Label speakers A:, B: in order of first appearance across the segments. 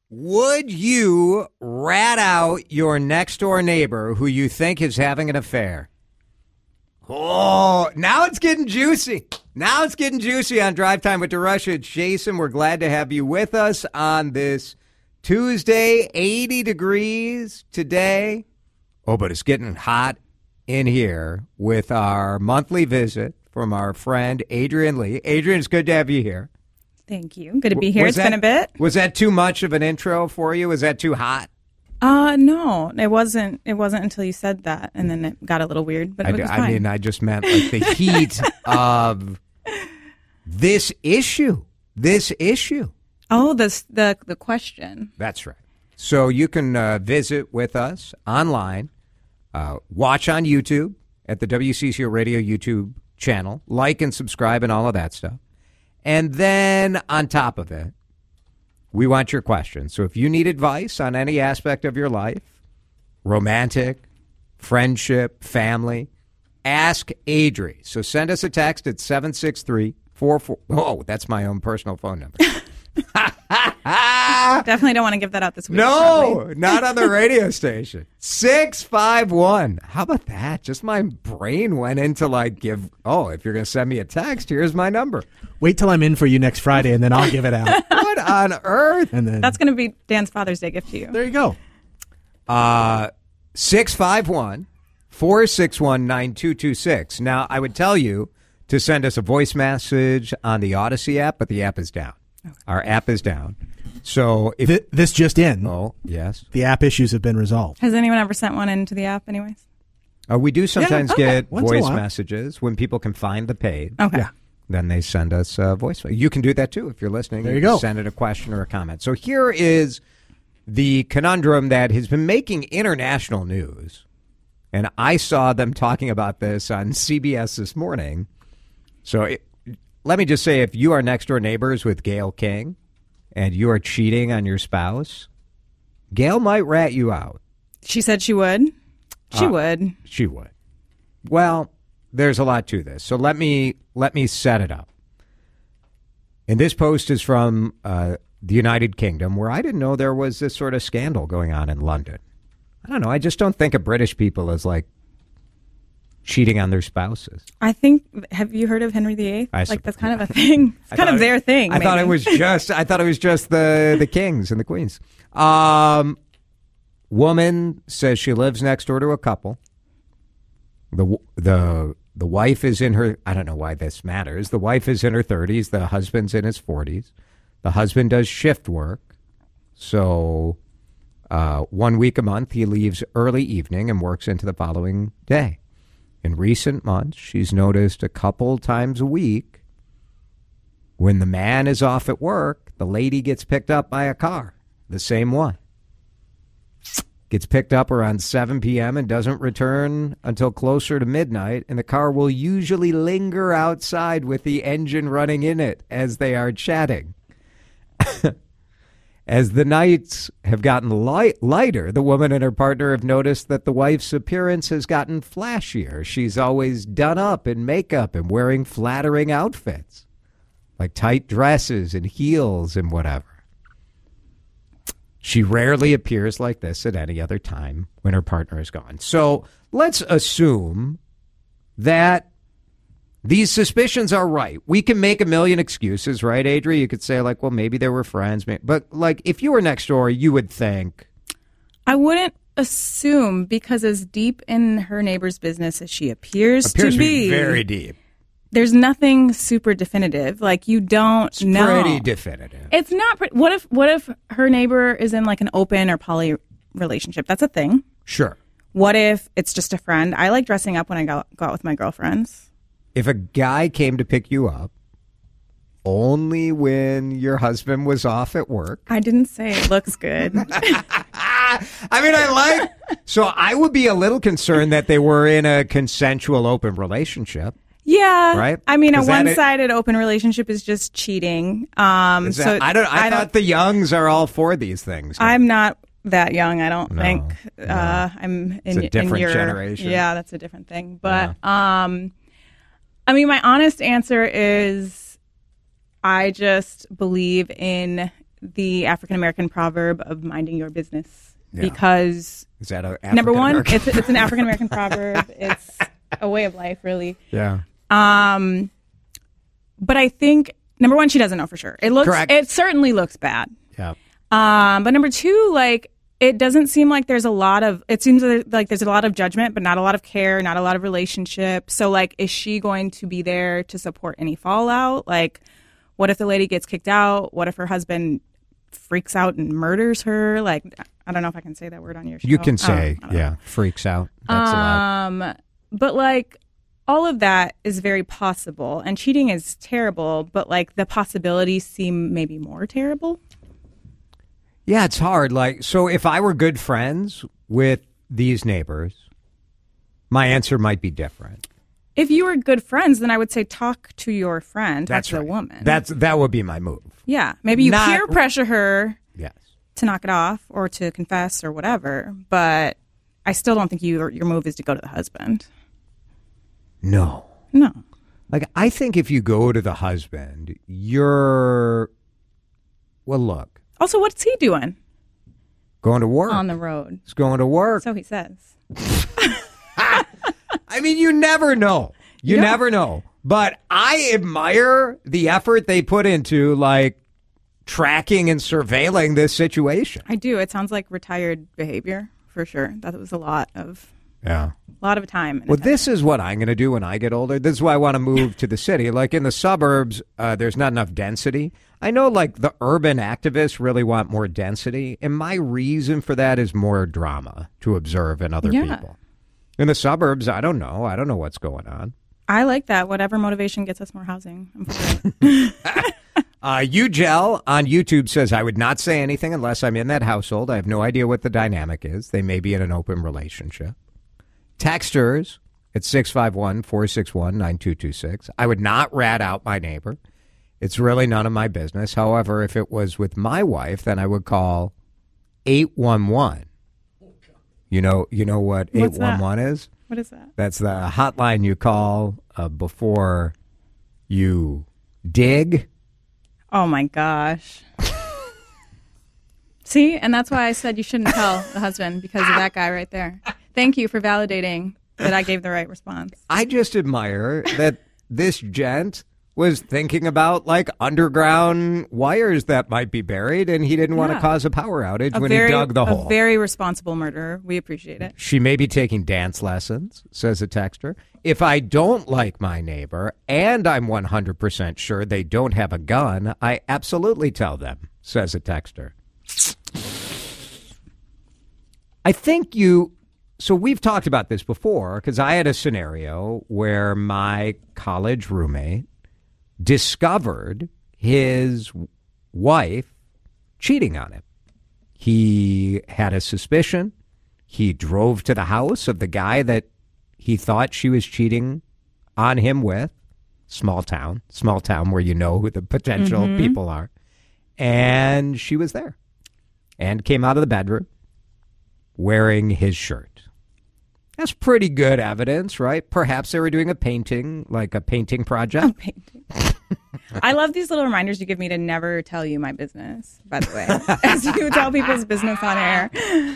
A: Would you rat out your next door neighbor who you think is having an affair? Oh, now it's getting juicy. Now it's getting juicy on Drive Time with DeRusha. It's Jason. We're glad to have you with us on this Tuesday, 80 degrees today. Oh, but it's getting hot in here with our monthly visit from our friend Adrienne Lee. Adrienne, it's good to have you here.
B: Thank you. Good to be here. It's been a bit.
A: Was that too much of an intro for you? Was that too hot?
B: No, it wasn't. It wasn't until you said that, and then it got a little weird. But it was fine.
A: I mean, I just meant like the heat of this issue. This issue.
B: Oh, the question.
A: That's right. So you can visit with us online, watch on YouTube at the WCCO Radio YouTube channel, like and subscribe and all of that stuff. And then on top of it, we want your questions. So if you need advice on any aspect of your life, romantic, friendship, family, ask Adri. So send us a text at 763-44. Oh, that's my own personal phone number.
B: Definitely don't want to give that out this week.
A: No,
B: probably.
A: Not on the radio station. 651. How about that? Just my brain went into if you're going to send me a text, here's my number.
C: Wait till I'm in for you next Friday, and then I'll give it out.
A: What on earth?
C: And then
B: That's going to be Dan's Father's Day gift to you.
C: there you go.
A: 651-461-9226. Now, I would tell you to send us a voice message on the Odyssey app, but the app is down. Okay. Our app is down. So if
C: This just in.
A: Oh, yes.
C: The app issues have been resolved.
B: Has anyone ever sent one into the app anyways?
A: We do sometimes get
C: Once in a
A: voice
C: while.
A: messages when people can find the page.
B: Okay.
C: Yeah.
A: Then they send us a voice. You can do that, too, if you're listening.
C: There you
A: can
C: go.
A: Send it a question or a comment. So here is the conundrum that has been making international news. And I saw them talking about this on CBS this morning. So let me just say, if you are next door neighbors with Gayle King and you are cheating on your spouse, Gayle might rat you out.
B: She said she would. She would.
A: She would. Well, there's a lot to this. So let me set it up. And this post is from the United Kingdom, where I didn't know there was this sort of scandal going on in London. I don't know. I just don't think of British people as cheating on their spouses.
B: I think. Have you heard of Henry VIII? That's kind of a thing. It's kind of their thing.
A: I thought it was just the kings and the queens. Woman says she lives next door to a couple. The wife is in her. I don't know why this matters. The wife is in her 30s. The husband's in his 40s. The husband does shift work, so 1 week a month he leaves early evening and works into the following day. In recent months, she's noticed a couple times a week when the man is off at work, the lady gets picked up by a car, the same one. Gets picked up around 7 p.m. and doesn't return until closer to midnight, and the car will usually linger outside with the engine running in it as they are chatting. As the nights have gotten lighter, the woman and her partner have noticed that the wife's appearance has gotten flashier. She's always done up in makeup and wearing flattering outfits, like tight dresses and heels and whatever. She rarely appears like this at any other time when her partner is gone. So let's assume that these suspicions are right. We can make a million excuses, right, Adri? You could say, well, maybe they were friends. But, if you were next door, you would think.
B: I wouldn't assume, because as deep in her neighbor's business as she appears to be
A: very deep.
B: There's nothing super definitive. You don't know.
A: Pretty definitive.
B: It's not. What if her neighbor is in an open or poly relationship? That's a thing.
A: Sure.
B: What if it's just a friend? I like dressing up when I go out with my girlfriends.
A: If a guy came to pick you up only when your husband was off at work.
B: I didn't say it looks good.
A: So I would be a little concerned that they were in a consensual open relationship.
B: Yeah.
A: Right?
B: I mean, a one-sided open relationship is just cheating.
A: I thought the Youngs are all for these things.
B: I'm not that young, I don't think.
A: No.
B: I'm
A: It's a different generation.
B: Yeah, that's a different thing. But I mean, my honest answer is I just believe in the African American proverb of minding your business.
A: Yeah.
B: Because
A: Is that a
B: number one,
A: African-American?
B: it's an African American proverb. It's a way of life, really.
A: Yeah.
B: But I think number one, she doesn't know for sure.
A: Correct.
B: It certainly looks bad.
A: Yeah.
B: But number two, like, it doesn't seem like there's a lot of, it seems like there's a lot of judgment, but not a lot of care, not a lot of relationship. So, like, is she going to be there to support any fallout? Like, what if the lady gets kicked out? What if her husband freaks out and murders her? Like, I don't know if I can say that word on your show.
A: You can say,
B: I don't know.
A: freaks out. That's allowed.
B: But, like, all of that is very possible. And cheating is terrible, but, like, the possibilities seem maybe more terrible.
A: Yeah, it's hard. Like, so if I were good friends with these neighbors, my answer might be different.
B: If you were good friends, then I would say talk to your friend, talk
A: That's
B: to
A: right.
B: the woman.
A: That would be my move.
B: Yeah, maybe you
A: Not-
B: peer pressure her
A: Yes.
B: to knock it off or to confess or whatever, but I still don't think your move is to go to the husband.
A: No.
B: No.
A: Like, I think if you go to the husband, well, look,
B: Also, what's he doing
A: going to work.
B: on the road?
A: He's going to work.
B: So he says.
A: I mean, you never know. You
B: Yeah.
A: never know. But I admire the effort they put into, like, tracking and surveilling this situation.
B: I do. It sounds like retired behavior for sure. That was a lot of
A: Yeah.
B: time.
A: Well, this is what I'm going to do when I get older. This is why I want to move to the city. Like, in the suburbs, there's not enough density. I know, like, the urban activists really want more density. And my reason for that is more drama to observe in other
B: Yeah.
A: people. In the suburbs, I don't know. I don't know what's going on.
B: I like that. Whatever motivation gets us more housing. I'm for it.
A: Ugel on YouTube says, I would not say anything unless I'm in that household. I have no idea what the dynamic is. They may be in an open relationship. Texters at 651-461-9226. I would not rat out my neighbor. It's really none of my business. However, if it was with my wife, then I would call 811. You know what
B: What's
A: 811 is?
B: What is that?
A: That's the hotline you call before you dig.
B: Oh my gosh. See, and that's why I said you shouldn't tell the husband because of that guy right there. Thank you for validating that I gave the right response.
A: I just admire that this gent was thinking about, like, underground wires that might be buried, and he didn't want to
B: Yeah.
A: cause a power outage when he dug the hole.
B: A very responsible murderer. We appreciate it.
A: She may be taking dance lessons, says a texter. If I don't like my neighbor and I'm 100% sure they don't have a gun, I absolutely tell them, says a texter. I think so we've talked about this before because I had a scenario where my college roommate discovered his wife cheating on him. He had a suspicion. He drove to the house of the guy that he thought she was cheating on him with. Small town where you know who the potential people are. And she was there and came out of the bedroom wearing his shirt. That's pretty good evidence, right? Perhaps they were doing a painting, like a painting project.
B: Painting. I love these little reminders you give me to never tell you my business, by the way, as you tell people's business on air.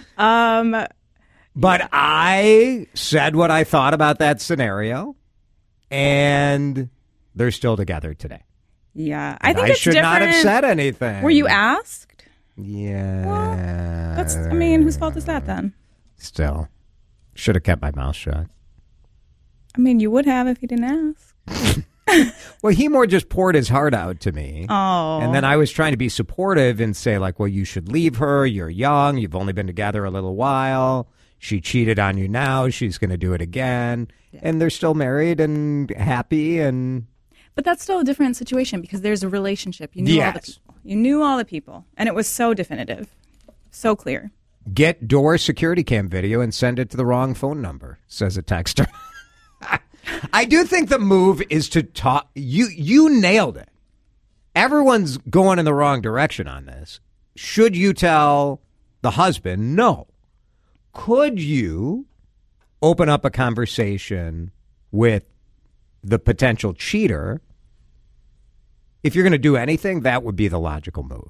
A: But I said what I thought about that scenario, and they're still together today.
B: Yeah. I
A: And
B: think
A: I
B: it's
A: should not have
B: different.
A: said anything.
B: Were you asked?
A: Yeah.
B: Whose fault is that then?
A: Still. Should have kept my mouth shut.
B: I mean, you would have if you didn't ask.
A: Well, he more just poured his heart out to me.
B: Oh.
A: And then I was trying to be supportive and say, like, well, you should leave her. You're young. You've only been together a little while. She cheated on you now. She's going to do it again. Yeah. And they're still married and happy.
B: But that's still a different situation because there's a relationship. You knew all the people. You knew all the people. And it was so definitive, so clear.
A: Get door security cam video and send it to the wrong phone number, says a texter. I do think the move is to talk. You nailed it. Everyone's going in the wrong direction on this. Should you tell the husband? No. Could you open up a conversation with the potential cheater? If you're going to do anything, that would be the logical move.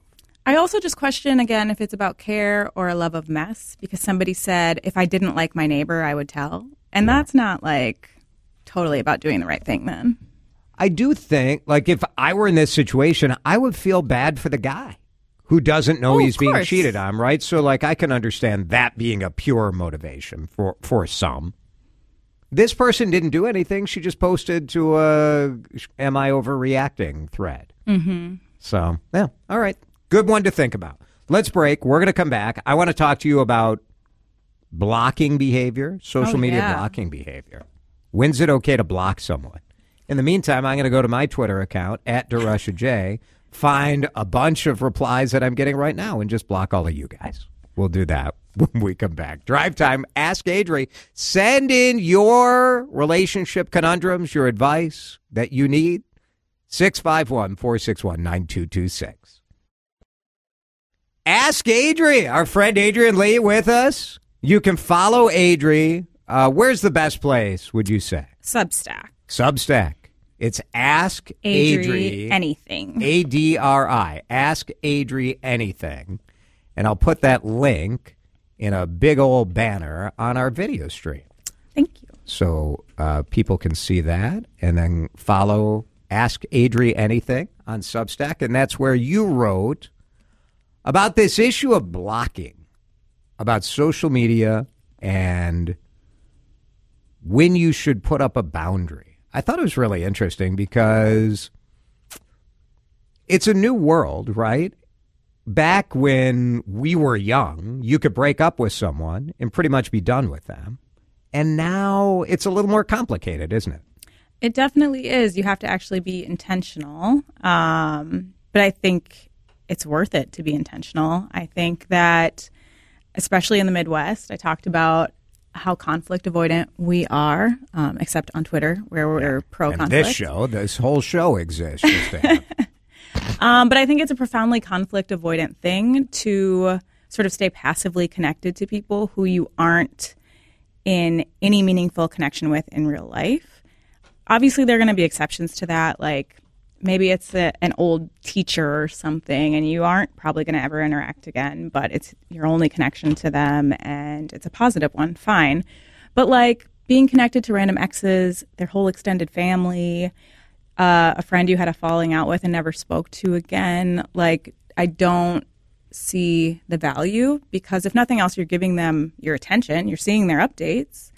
B: I also just question, again, if it's about care or a love of mess, because somebody said, if I didn't like my neighbor, I would tell. And that's not like totally about doing the right thing then.
A: I do think, like, if I were in this situation, I would feel bad for the guy who doesn't know he's being cheated on, right? So, like, I can understand that being a pure motivation for some. This person didn't do anything. She just posted to a "Am I overreacting?" thread. Mm-hmm. So, yeah, all right. Good one to think about. Let's break. We're going to come back. I want to talk to you about blocking behavior, social media blocking behavior. When's it okay to block someone? In the meantime, I'm going to go to my Twitter account, @DeRushaJ, find a bunch of replies that I'm getting right now, and just block all of you guys. We'll do that when we come back. Drive Time, Ask Adri. Send in your relationship conundrums, your advice that you need. 651-461-9226. Ask Adri. Our friend Adrian Lee with us. You can follow Adri. Where's the best place, would you say?
B: Substack.
A: It's Ask Adri
B: Anything.
A: ADRI. Ask Adri Anything. And I'll put that link in a big old banner on our video stream.
B: Thank you.
A: So people can see that and then follow Ask Adri Anything on Substack. And that's where you wrote about this issue of blocking, about social media and when you should put up a boundary. I thought it was really interesting because it's a new world, right? Back when we were young, you could break up with someone and pretty much be done with them. And now it's a little more complicated, isn't it?
B: It definitely is. You have to actually be intentional. But I think it's worth it to be intentional. I think that, especially in the Midwest, I talked about how conflict avoidant we are, except on Twitter, where we're pro-conflict.
A: This whole show exists just to have.
B: But I think it's a profoundly conflict avoidant thing to sort of stay passively connected to people who you aren't in any meaningful connection with in real life. Obviously, there are going to be exceptions to that. Like maybe it's an old teacher or something and you aren't probably going to ever interact again, but it's your only connection to them and it's a positive one. Fine. But like being connected to random exes, their whole extended family, a friend you had a falling out with and never spoke to again, like I don't see the value because if nothing else, you're giving them your attention, you're seeing their updates.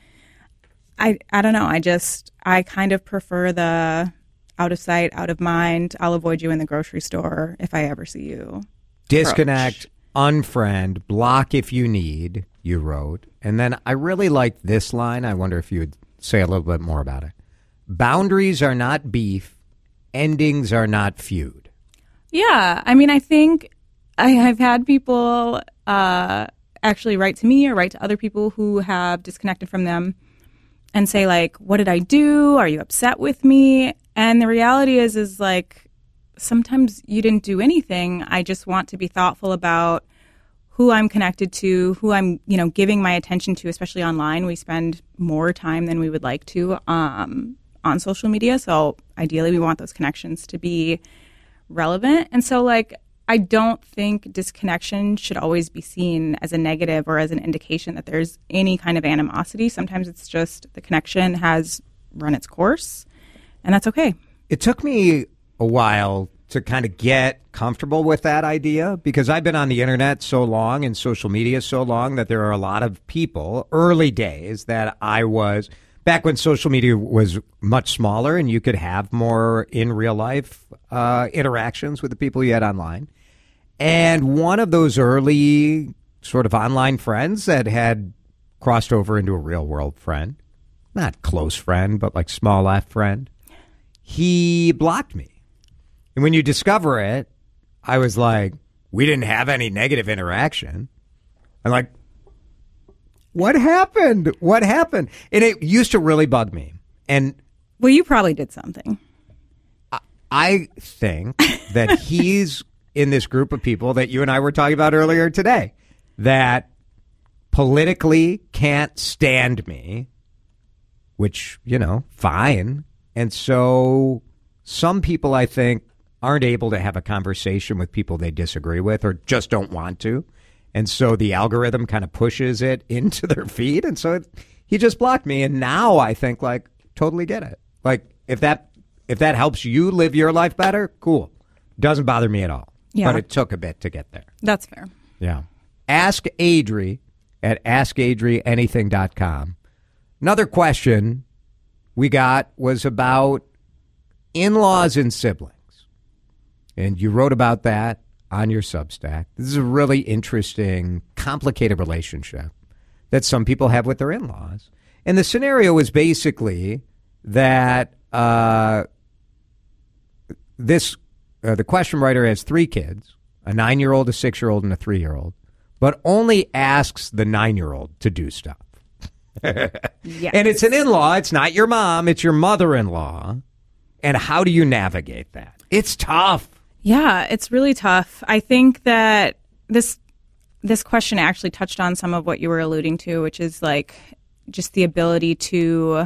B: I don't know. I kind of prefer the out of sight, out of mind. I'll avoid you in the grocery store if I ever see you.
A: Disconnect, unfriend, block if you need, you wrote. And then I really liked this line. I wonder if you would say a little bit more about it. Boundaries are not beef. Endings are not feud.
B: Yeah. I mean, I think I've had people actually write to me or write to other people who have disconnected from them and say, like, what did I do? Are you upset with me? And the reality is like, sometimes you didn't do anything. I just want to be thoughtful about who I'm connected to, who I'm, giving my attention to, especially online. We spend more time than we would like to on social media. So ideally, we want those connections to be relevant. And so, like, I don't think disconnection should always be seen as a negative or as an indication that there's any kind of animosity. Sometimes it's just the connection has run its course, and that's okay.
A: It took me a while to kind of get comfortable with that idea because I've been on the internet so long and social media so long that there are a lot of people, early days, that I was, back when social media was much smaller and you could have more in real life interactions with the people you had online. And one of those early sort of online friends that had crossed over into a real world friend, not close friend, but like small F friend, he blocked me. And when you discover it, I was like, we didn't have any negative interaction. I'm like, what happened? What happened? And it used to really bug me. And
B: well, you probably did something.
A: I think that he's in this group of people that you and I were talking about earlier today that politically can't stand me, which, fine. And so some people, I think, aren't able to have a conversation with people they disagree with or just don't want to. And so the algorithm kind of pushes it into their feed. And so he just blocked me. And now I think, like, totally get it. Like, if that helps you live your life better, cool. Doesn't bother me at all.
B: Yeah.
A: But it took a bit to get there.
B: That's fair.
A: Yeah. Ask Adri at askadrianything.com. Another question we got was about in-laws and siblings. And you wrote about that on your Substack. This is a really interesting, complicated relationship that some people have with their in-laws. And the scenario is basically that the question writer has 3 kids, a 9-year-old, a 6-year-old, and a 3-year-old, but only asks the 9-year-old to do stuff.
B: Yes.
A: And it's an in-law. It's not your mom. It's your mother-in-law. And how do you navigate that? It's tough.
B: Yeah, it's really tough. I think that this question actually touched on some of what you were alluding to, which is like just the ability to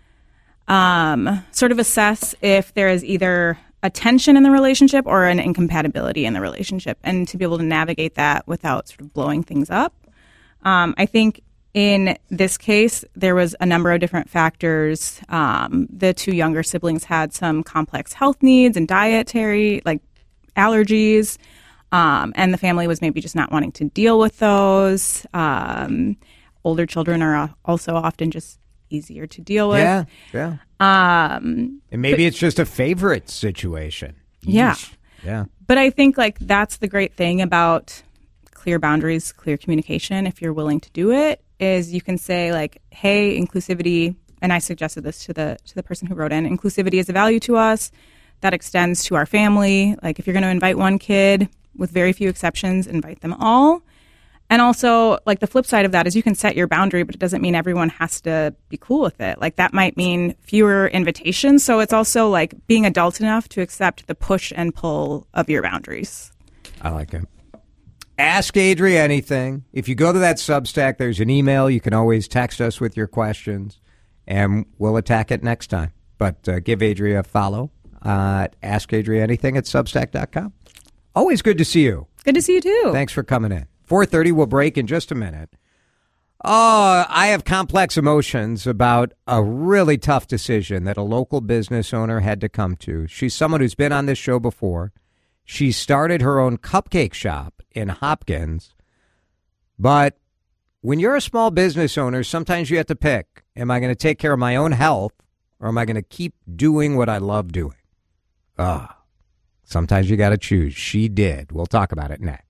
B: sort of assess if there is either a tension in the relationship or an incompatibility in the relationship, and to be able to navigate that without sort of blowing things up. I think in this case, there was a number of different factors. The 2 younger siblings had some complex health needs and dietary, like allergies, and the family was maybe just not wanting to deal with those. Older children are also often just easier to deal with.
A: Yeah. And maybe it's just a favorite situation.
B: Yeah.
A: Yeesh. Yeah.
B: But I think like that's the great thing about clear boundaries, clear communication. If you're willing to do it, is you can say like, hey, inclusivity, and I suggested this to the person who wrote in, inclusivity is a value to us that extends to our family. Like if you're going to invite one kid, with very few exceptions, invite them all. And also, like the flip side of that is you can set your boundary, but it doesn't mean everyone has to be cool with it. Like that might mean fewer invitations. So it's also like being adult enough to accept the push and pull of your boundaries.
A: I like it. Ask Adri anything. If you go to that Substack, there's an email. You can always text us with your questions, and we'll attack it next time. But give Adri a follow at Ask Adri Anything at Substack.com. Always good to see you.
B: Good to see you too.
A: Thanks for coming in. 4:30, we'll break in just a minute. Oh, I have complex emotions about a really tough decision that a local business owner had to come to. She's someone who's been on this show before. She started her own cupcake shop in Hopkins. But when you're a small business owner, sometimes you have to pick, am I going to take care of my own health or am I going to keep doing what I love doing? Sometimes you got to choose. She did. We'll talk about it next.